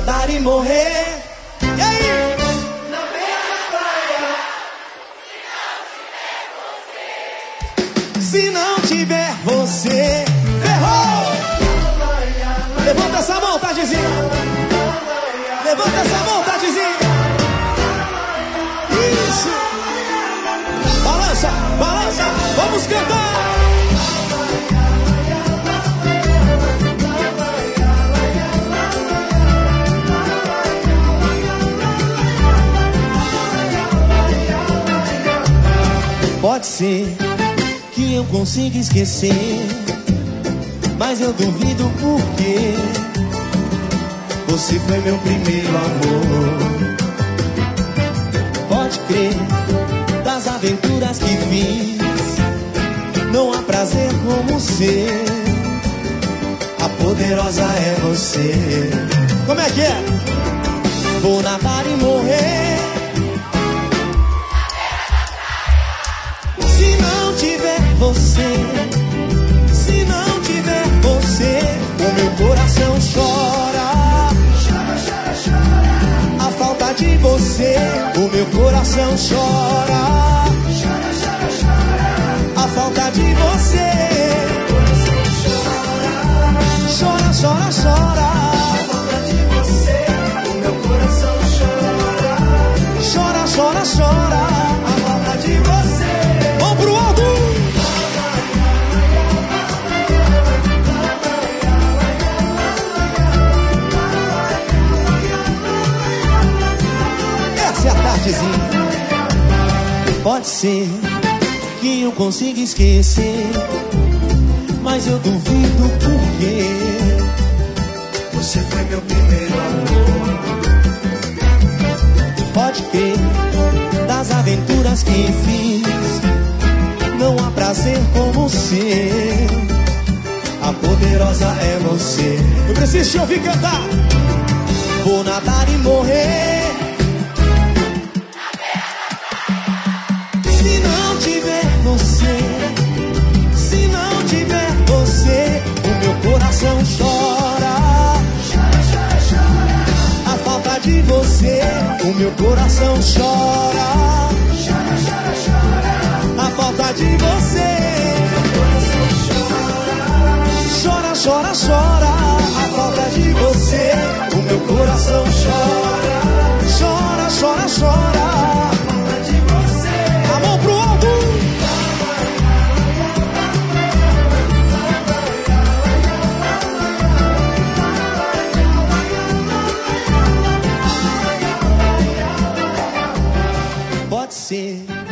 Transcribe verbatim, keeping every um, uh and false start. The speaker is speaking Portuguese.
nadar e morrer. E aí? Na beira da praia. Se não tiver você, ferrou! Levanta essa mão, Tadzizinha. Levanta essa mão, Tadzizinha. Isso! Balança, balança, vamos cantar! Pode ser que eu consiga esquecer, mas eu duvido porque você foi meu primeiro amor. Pode crer, das aventuras que fiz, não há prazer como ser. A poderosa é você. Como é que é? Vou nadar e morrer. Se não tiver você, se não tiver você, o meu coração chora. Chora, chora, chora. A falta de você, o meu coração chora. Chora, chora, chora. A falta de você, chora, chora, chora. A falta de você, o meu coração chora. Chora, chora, chora. A falta de você. Vamos pro alto! Essa é a Tadzizinha. Pode ser que eu consiga esquecer, mas eu duvido porque Você foi meu primeiro amor. pode crer, das aventuras que fiz, não há prazer como ser. A poderosa é você. Eu preciso te ouvir cantar. Vou nadar e morrer. Se não tiver você, se não tiver você, o meu coração chora. Chora, chora, chora. A falta de você, o meu coração chora. Chora, chora, chora. A falta de você, chora, chora, chora. A falta de você, o meu coração chora. Chora, chora, chora. A falta de você. A mão pro alto. Pode ser